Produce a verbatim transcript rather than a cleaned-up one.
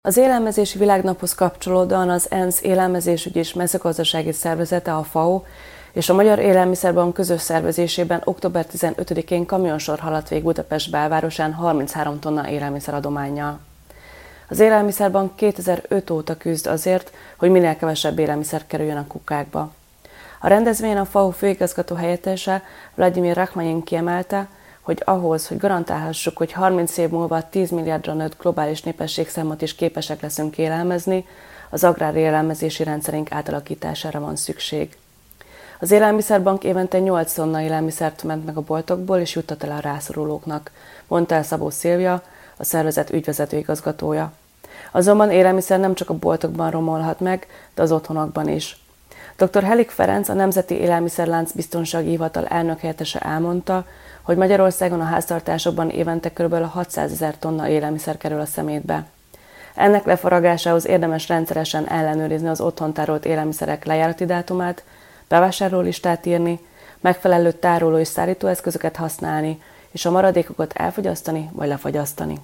Az Élelmezési Világnaphoz kapcsolódóan az ENSZ Élelmezésügyi és Mezőgazdasági Szervezete, a FAO, és a Magyar Élelmiszerbank közös szervezésében október tizenötödikén kamionsor haladt végig Budapest belvárosán harminchárom tonna élelmiszeradománnyal. Az Élelmiszerbank kétezer-öt óta küzd azért, hogy minél kevesebb élelmiszer kerüljön a kukákba. A rendezvényen a FAO főigazgató helyettese, Vladimir Rachmanin kiemelte, hogy ahhoz, hogy garantálhassuk, hogy harminc év múlva tíz milliárdra nőtt globális népességszámot is képesek leszünk élelmezni, az agrárélelmezési rendszerünk átalakítására van szükség. Az Élelmiszerbank évente nyolc tonna élelmiszert ment meg a boltokból és juttat el a rászorulóknak, mondta el Szabó Szilvia, a szervezet ügyvezető igazgatója. Azonban élelmiszer nem csak a boltokban romolhat meg, de az otthonokban is. doktor Helik Ferenc, a Nemzeti Élelmiszerlánc Biztonsági Hivatal elnökhelyettese elmondta, hogy Magyarországon a háztartásokban évente kb. hatszázezer tonna élelmiszer kerül a szemétbe. Ennek lefaragásához érdemes rendszeresen ellenőrizni az otthon tárolt élelmiszerek lejárati dátumát, bevásárlólistát írni, megfelelő tároló és szállítóeszközöket használni, és a maradékokat elfogyasztani vagy lefagyasztani.